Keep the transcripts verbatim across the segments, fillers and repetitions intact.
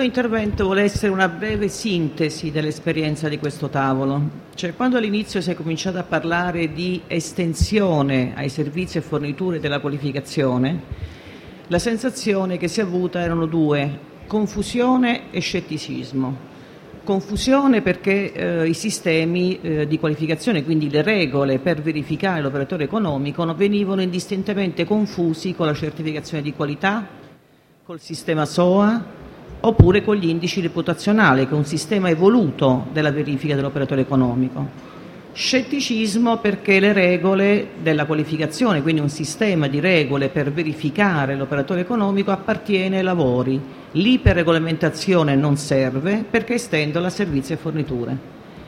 intervento vuole essere una breve sintesi dell'esperienza di questo tavolo. Cioè, quando all'inizio si è cominciato a parlare di estensione ai servizi e forniture della qualificazione, la sensazione che si è avuta erano due: confusione e scetticismo. Confusione perché eh, i sistemi eh, di qualificazione, quindi le regole per verificare l'operatore economico, venivano indistintamente confusi con la certificazione di qualità, col sistema S O A oppure con gli indici reputazionali, che è un sistema evoluto della verifica dell'operatore economico. Scetticismo perché le regole della qualificazione, quindi un sistema di regole per verificare l'operatore economico, appartiene ai lavori. L'iperregolamentazione non serve perché estendono a servizi e forniture.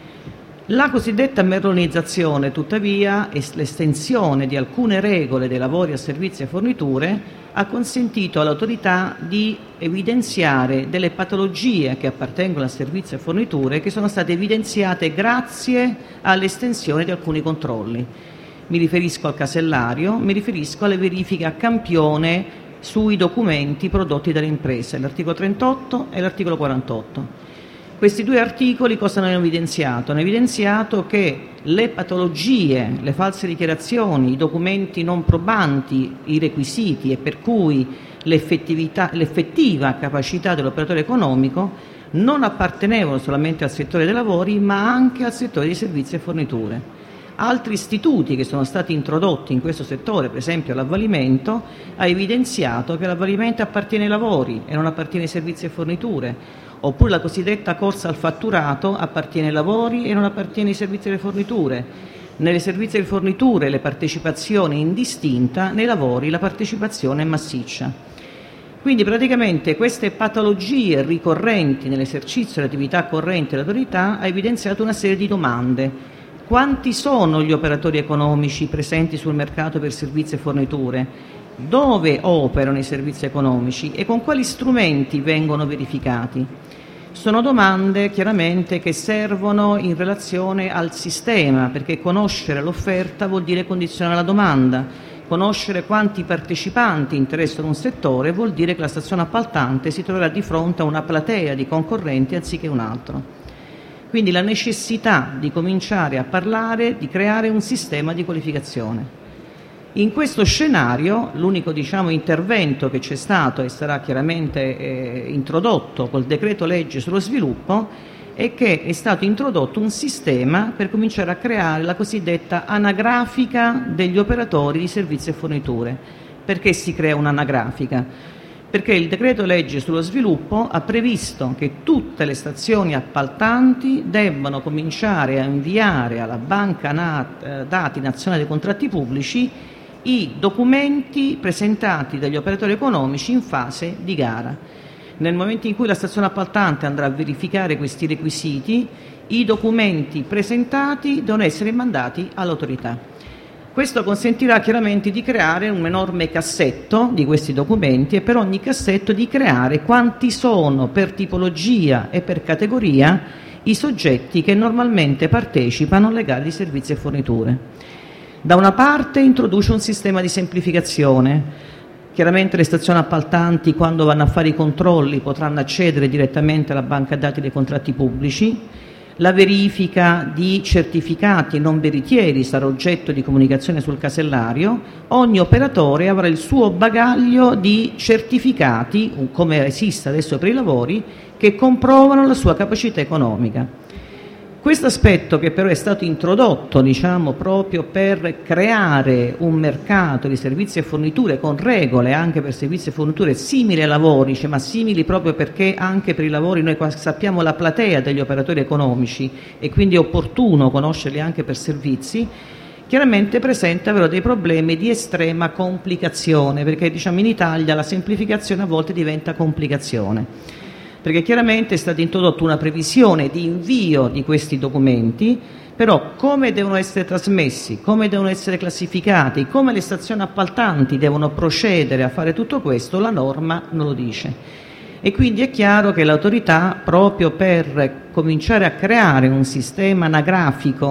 La cosiddetta merlonizzazione, tuttavia, e l'estensione di alcune regole dei lavori a servizi e forniture ha consentito all'autorità di evidenziare delle patologie che appartengono a servizi e forniture che sono state evidenziate grazie all'estensione di alcuni controlli. Mi riferisco al casellario, mi riferisco alle verifiche a campione sui documenti prodotti dalle imprese, l'articolo trentotto e l'articolo quarantotto. Questi due articoli cosa hanno evidenziato? Hanno evidenziato che le patologie, le false dichiarazioni, i documenti non probanti, i requisiti e per cui l'effettività, l'effettiva capacità dell'operatore economico non appartenevano solamente al settore dei lavori ma anche al settore dei servizi e forniture. Altri istituti che sono stati introdotti in questo settore, per esempio l'avvalimento, ha evidenziato che l'avvalimento appartiene ai lavori e non appartiene ai servizi e forniture. Oppure la cosiddetta corsa al fatturato appartiene ai lavori e non appartiene ai servizi e alle forniture. Nelle servizi e alle forniture le partecipazioni è indistinta, nei lavori la partecipazione è massiccia. Quindi praticamente queste patologie ricorrenti nell'esercizio dell'attività corrente dell'autorità ha evidenziato una serie di domande. Quanti sono gli operatori economici presenti sul mercato per servizi e forniture? Dove operano i servizi economici e con quali strumenti vengono verificati? Sono domande chiaramente che servono in relazione al sistema, perché conoscere l'offerta vuol dire condizionare la domanda. Conoscere quanti partecipanti interessano un settore vuol dire che la stazione appaltante si troverà di fronte a una platea di concorrenti anziché un altro. Quindi la necessità di cominciare a parlare di creare un sistema di qualificazione. In questo scenario l'unico diciamo, intervento che c'è stato e sarà chiaramente eh, introdotto col decreto legge sullo sviluppo è che è stato introdotto un sistema per cominciare a creare la cosiddetta anagrafica degli operatori di servizi e forniture. Perché si crea un'anagrafica? Perché il decreto legge sullo sviluppo ha previsto che tutte le stazioni appaltanti debbano cominciare a inviare alla Banca Dati Nazionale dei Contratti Pubblici i documenti presentati dagli operatori economici in fase di gara. Nel momento in cui la stazione appaltante andrà a verificare questi requisiti, i documenti presentati devono essere mandati all'autorità. Questo consentirà chiaramente di creare un enorme cassetto di questi documenti e per ogni cassetto di creare quanti sono per tipologia e per categoria i soggetti che normalmente partecipano alle gare di servizi e forniture. Da una parte introduce un sistema di semplificazione. Chiaramente le stazioni appaltanti quando vanno a fare i controlli potranno accedere direttamente alla banca dati dei contratti pubblici. La verifica di certificati non veritieri sarà oggetto di comunicazione sul casellario. Ogni operatore avrà il suo bagaglio di certificati, come esiste adesso per i lavori, che comprovano la sua capacità economica. Questo aspetto, che però è stato introdotto diciamo, proprio per creare un mercato di servizi e forniture con regole anche per servizi e forniture simili ai lavori, cioè, ma simili proprio perché anche per i lavori noi sappiamo la platea degli operatori economici e quindi è opportuno conoscerli anche per servizi, chiaramente presenta però dei problemi di estrema complicazione, perché diciamo, in Italia la semplificazione a volte diventa complicazione. Perché chiaramente è stata introdotta una previsione di invio di questi documenti, però come devono essere trasmessi, come devono essere classificati, come le stazioni appaltanti devono procedere a fare tutto questo, la norma non lo dice. E quindi è chiaro che l'autorità, proprio per cominciare a creare un sistema anagrafico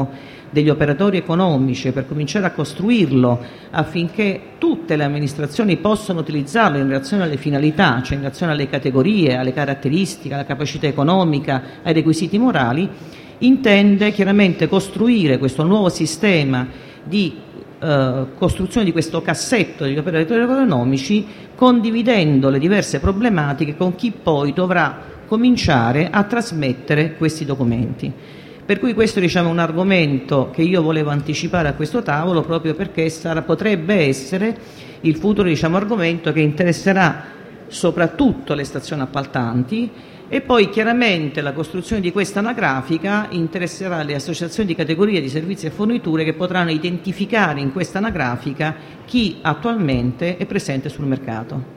degli operatori economici, per cominciare a costruirlo affinché tutte le amministrazioni possano utilizzarlo in relazione alle finalità, cioè in relazione alle categorie, alle caratteristiche, alla capacità economica, ai requisiti morali, intende chiaramente costruire questo nuovo sistema di eh, costruzione di questo cassetto degli operatori economici, condividendo le diverse problematiche con chi poi dovrà cominciare a trasmettere questi documenti. Per cui questo, diciamo, è un argomento che io volevo anticipare a questo tavolo, proprio perché sarà, potrebbe essere il futuro, diciamo, argomento che interesserà soprattutto le stazioni appaltanti, e poi chiaramente la costruzione di questa anagrafica interesserà le associazioni di categorie di servizi e forniture, che potranno identificare in questa anagrafica chi attualmente è presente sul mercato.